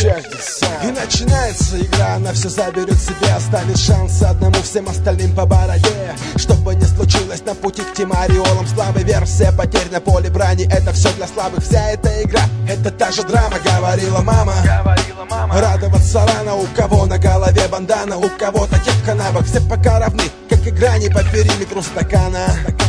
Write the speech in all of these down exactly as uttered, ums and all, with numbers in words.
И начинается игра, она все заберет себе, оставит шансы одному, всем остальным по бороде. Что бы ни случилось на пути к тем ореолам славы, версия потерь на поле брани, это все для слабых. Вся эта игра, это та же драма, говорила мама. Говорила мама. Радоваться рано, у кого на голове бандана, у кого-то кепка на бок, все пока равны, как и грани по периметру стакана.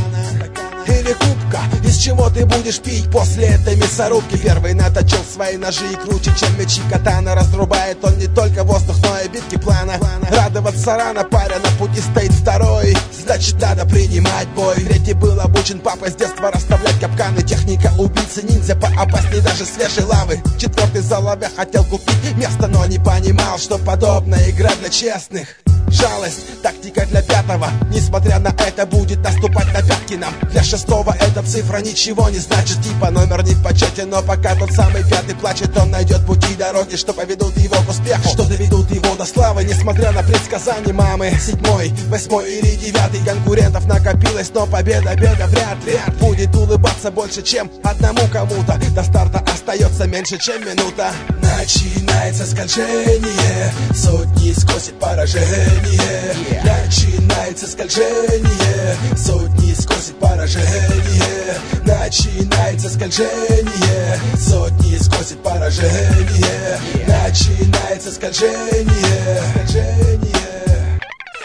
Или кубка, из чего ты будешь пить после этой мясорубки? Первый наточил свои ножи и круче, чем мечи катана. Разрубает он не только воздух, но и битки плана. Радоваться рано, паря, на пути стоит второй, значит надо принимать бой. Третий был обучен папой с детства расставлять капканы. Техника убийцы ниндзя поопаснее даже свежей лавы. Четвертый за лавя хотел купить место, но не понимал, что подобная игра для честных. Жалость, тактика для пятого. Несмотря на это, будет наступать на пятки нам. Для шестого эта цифра ничего не значит. Типа номер не в почете, но пока тот самый пятый плачет, он найдет пути и дороги, что поведут его к успеху, что доведут его до славы. Несмотря на предсказания мамы. Седьмой, восьмой или девятый конкурентов накопилось, но победа, беда вряд ли будет улыбаться больше, чем одному кому-то. До старта остается меньше, чем минута. Начинается скольжение, сотни скосит поражение. Yeah. Начинается скольжение, сотни скосит поражение. Начинается скольжение, сотни скосит поражение. Yeah. Начинается скольжение, скольжение.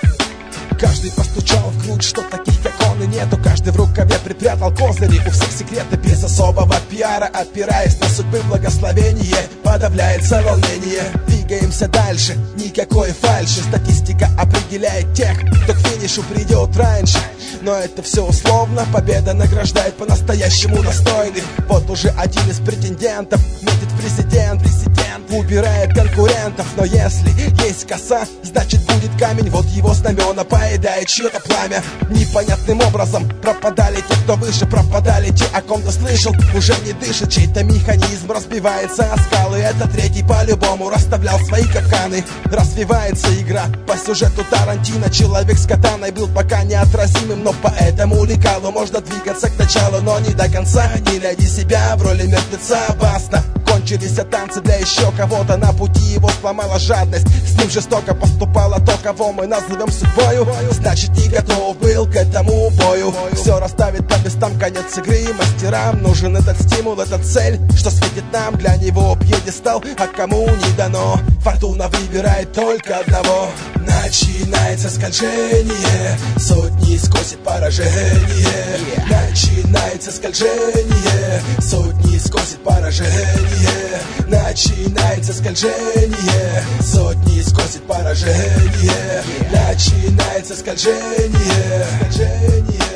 Каждый постучал в грудь, что таких как он и нету. Каждый в рукаве припрятал козыри, у всех секреты без особого пиара. Опираясь на судьбы благословение, подавляется волнение. Двигаемся дальше, никакой фальши. Статистика определяет тех, кто к финишу придет раньше. Но это все условно, победа награждает по-настоящему достойных. Вот уже один из претендентов метит президент, президент убирает конкурентов. Но если есть коса, значит будет камень. Вот его знамена поедает чье-то пламя. Непонятным образом пропадали те, кто выше, пропадали те, о ком-то слышал. Уже не дышит, чей-то механизм разбивается о скалы. Это третий по-любому расставлял свои капканы. Развивается игра по сюжету Тарантино. Человек с катаной был пока неотразимым, но по этому лекалу можно двигаться к началу, но не до конца. Не найди себя в роли мертвеца, опасно. Кончились танцы для еще кого-то. На пути его сломала жадность. С ним жестоко поступало то, кого мы назовем судьбою. Значит, не готов был к этому бою. Все расставит по местам, конец игры. Мастерам нужен этот стимул, эта цель, что светит нам. Для него пьедестал, а кому не дано. Фортуна выбирает только одного. Начинается скольжение, сотни скосит поражение. Начинается скольжение, сотни скосит поражение. Начинается скольжение, сотни скосит поражение. Начинается скольжение, скольжение.